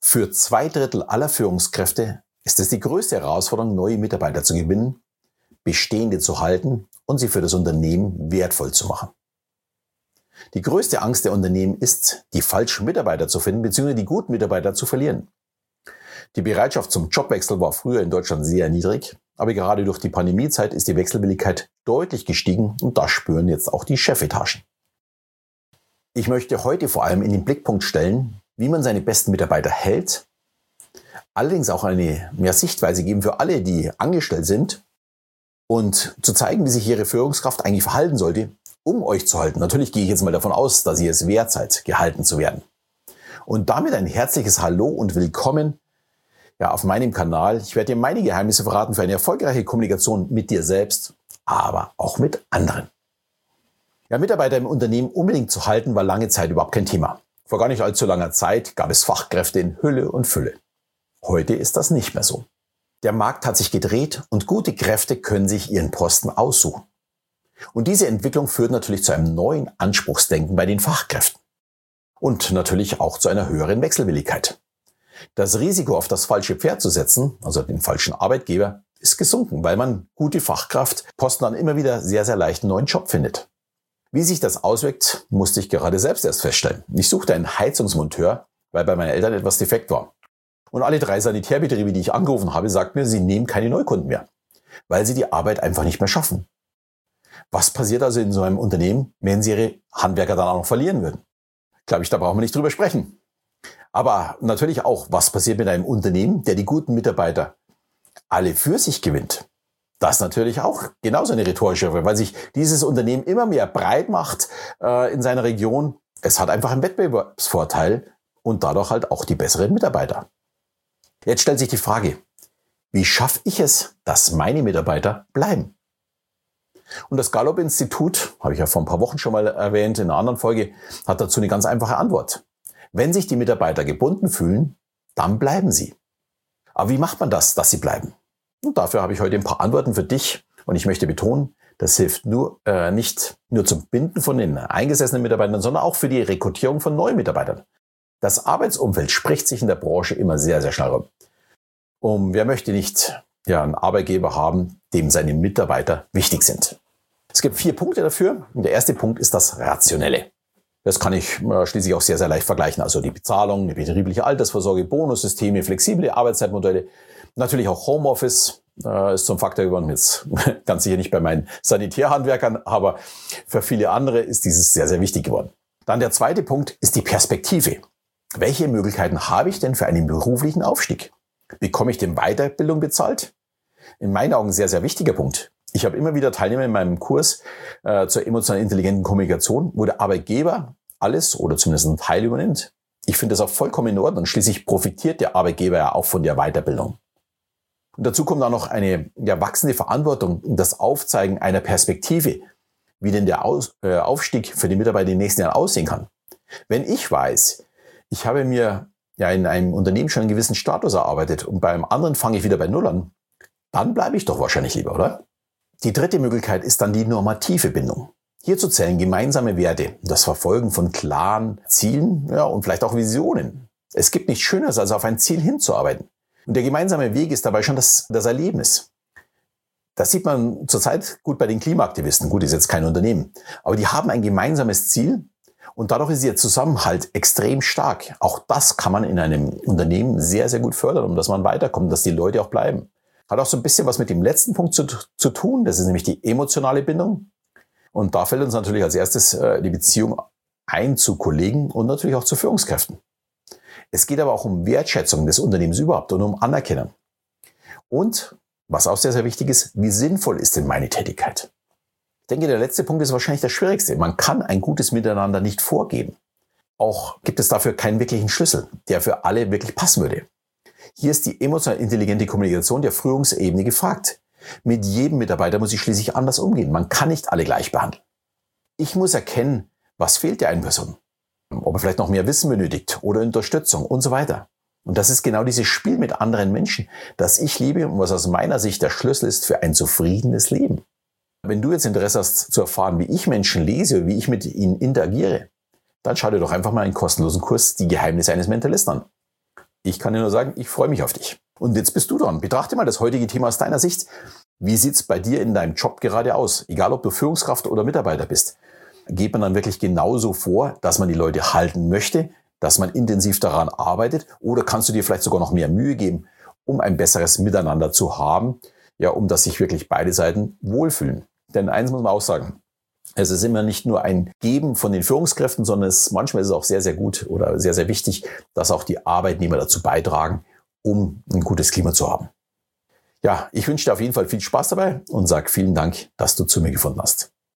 Für 2/3 aller Führungskräfte ist es die größte Herausforderung, neue Mitarbeiter zu gewinnen, bestehende zu halten und sie für das Unternehmen wertvoll zu machen. Die größte Angst der Unternehmen ist, die falschen Mitarbeiter zu finden bzw. die guten Mitarbeiter zu verlieren. Die Bereitschaft zum Jobwechsel war früher in Deutschland sehr niedrig, aber gerade durch die Pandemiezeit ist die Wechselwilligkeit deutlich gestiegen und das spüren jetzt auch die Chefetagen. Ich möchte heute vor allem in den Blickpunkt stellen, wie man seine besten Mitarbeiter hält, allerdings auch eine mehr Sichtweise geben für alle, die angestellt sind und zu zeigen, wie sich Ihre Führungskraft eigentlich verhalten sollte, um euch zu halten. Natürlich gehe ich jetzt mal davon aus, dass ihr es wert seid, gehalten zu werden. Und damit ein herzliches Hallo und Willkommen auf meinem Kanal. Ich werde dir meine Geheimnisse verraten für eine erfolgreiche Kommunikation mit dir selbst, aber auch mit anderen. Ja, Mitarbeiter im Unternehmen unbedingt zu halten, war lange Zeit überhaupt kein Thema. Vor gar nicht allzu langer Zeit gab es Fachkräfte in Hülle und Fülle. Heute ist das nicht mehr so. Der Markt hat sich gedreht und gute Kräfte können sich ihren Posten aussuchen. Und diese Entwicklung führt natürlich zu einem neuen Anspruchsdenken bei den Fachkräften. Und natürlich auch zu einer höheren Wechselwilligkeit. Das Risiko, auf das falsche Pferd zu setzen, also den falschen Arbeitgeber, ist gesunken, weil man gute Fachkraftposten dann immer wieder sehr, sehr leicht einen neuen Job findet. Wie sich das auswirkt, musste ich gerade selbst erst feststellen. Ich suchte einen Heizungsmonteur, weil bei meinen Eltern etwas defekt war. Und alle 3 Sanitärbetriebe, die ich angerufen habe, sagten mir, sie nehmen keine Neukunden mehr, weil sie die Arbeit einfach nicht mehr schaffen. Was passiert also in so einem Unternehmen, wenn sie ihre Handwerker dann auch noch verlieren würden? Glaube ich, da brauchen wir nicht drüber sprechen. Aber natürlich auch, was passiert mit einem Unternehmen, der die guten Mitarbeiter alle für sich gewinnt? Das ist natürlich auch genauso eine rhetorische Frage, weil sich dieses Unternehmen immer mehr breit macht in seiner Region. Es hat einfach einen Wettbewerbsvorteil und dadurch halt auch die besseren Mitarbeiter. Jetzt stellt sich die Frage, wie schaffe ich es, dass meine Mitarbeiter bleiben? Und das Gallup-Institut, habe ich ja vor ein paar Wochen schon mal erwähnt, in einer anderen Folge, hat dazu eine ganz einfache Antwort. Wenn sich die Mitarbeiter gebunden fühlen, dann bleiben sie. Aber wie macht man das, dass sie bleiben? Und dafür habe ich heute ein paar Antworten für dich. Und ich möchte betonen, das hilft nicht nur zum Binden von den eingesessenen Mitarbeitern, sondern auch für die Rekrutierung von neuen Mitarbeitern. Das Arbeitsumfeld spricht sich in der Branche immer sehr, sehr schnell rum. Und wer möchte nicht einen Arbeitgeber haben, dem seine Mitarbeiter wichtig sind? Es gibt 4 Punkte dafür. Und der erste Punkt ist das Rationelle. Das kann ich schließlich auch sehr, sehr leicht vergleichen. Also die Bezahlung, die betriebliche Altersvorsorge, Bonussysteme, flexible Arbeitszeitmodelle, natürlich auch Homeoffice ist zum Faktor geworden. Jetzt ganz sicher nicht bei meinen Sanitärhandwerkern, aber für viele andere ist dieses sehr, sehr wichtig geworden. Dann der zweite Punkt ist die Perspektive. Welche Möglichkeiten habe ich denn für einen beruflichen Aufstieg? Bekomme ich denn Weiterbildung bezahlt? In meinen Augen ein sehr, sehr wichtiger Punkt. Ich habe immer wieder Teilnehmer in meinem Kurs zur emotional intelligenten Kommunikation, wo der Arbeitgeber alles oder zumindest einen Teil übernimmt. Ich finde das auch vollkommen in Ordnung. Schließlich profitiert der Arbeitgeber ja auch von der Weiterbildung. Und dazu kommt auch noch eine wachsende Verantwortung und das Aufzeigen einer Perspektive, wie denn der Aufstieg für die Mitarbeiter in den nächsten Jahren aussehen kann. Wenn ich weiß, ich habe mir in einem Unternehmen schon einen gewissen Status erarbeitet und beim anderen fange ich wieder bei Null an, dann bleibe ich doch wahrscheinlich lieber, oder? Die dritte Möglichkeit ist dann die normative Bindung. Hierzu zählen gemeinsame Werte, das Verfolgen von klaren Zielen und vielleicht auch Visionen. Es gibt nichts Schöneres, als auf ein Ziel hinzuarbeiten. Und der gemeinsame Weg ist dabei schon das Erlebnis. Das sieht man zurzeit gut bei den Klimaaktivisten. Gut, ist jetzt kein Unternehmen. Aber die haben ein gemeinsames Ziel und dadurch ist ihr Zusammenhalt extrem stark. Auch das kann man in einem Unternehmen sehr, sehr gut fördern, um dass man weiterkommt, dass die Leute auch bleiben. Hat auch so ein bisschen was mit dem letzten Punkt zu tun. Das ist nämlich die emotionale Bindung. Und da fällt uns natürlich als erstes die Beziehung ein zu Kollegen und natürlich auch zu Führungskräften. Es geht aber auch um Wertschätzung des Unternehmens überhaupt und um Anerkennung. Und, was auch sehr, sehr wichtig ist, wie sinnvoll ist denn meine Tätigkeit? Ich denke, der letzte Punkt ist wahrscheinlich der schwierigste. Man kann ein gutes Miteinander nicht vorgeben. Auch gibt es dafür keinen wirklichen Schlüssel, der für alle wirklich passen würde. Hier ist die emotional intelligente Kommunikation der Führungsebene gefragt. Mit jedem Mitarbeiter muss ich schließlich anders umgehen. Man kann nicht alle gleich behandeln. Ich muss erkennen, was fehlt der einen Person. Ob er vielleicht noch mehr Wissen benötigt oder Unterstützung und so weiter. Und das ist genau dieses Spiel mit anderen Menschen, das ich liebe und was aus meiner Sicht der Schlüssel ist für ein zufriedenes Leben. Wenn du jetzt Interesse hast zu erfahren, wie ich Menschen lese, wie ich mit ihnen interagiere, dann schau dir doch einfach mal einen kostenlosen Kurs Die Geheimnisse eines Mentalisten an. Ich kann dir nur sagen, ich freue mich auf dich. Und jetzt bist du dran. Betrachte mal das heutige Thema aus deiner Sicht. Wie sieht's bei dir in deinem Job gerade aus? Egal, ob du Führungskraft oder Mitarbeiter bist. Geht man dann wirklich genauso vor, dass man die Leute halten möchte, dass man intensiv daran arbeitet? Oder kannst du dir vielleicht sogar noch mehr Mühe geben, um ein besseres Miteinander zu haben? Ja, um dass sich wirklich beide Seiten wohlfühlen. Denn eins muss man auch sagen. Es ist immer nicht nur ein Geben von den Führungskräften, sondern manchmal ist es auch sehr, sehr gut oder sehr, sehr wichtig, dass auch die Arbeitnehmer dazu beitragen, um ein gutes Klima zu haben. Ja, ich wünsche dir auf jeden Fall viel Spaß dabei und sage vielen Dank, dass du zu mir gefunden hast.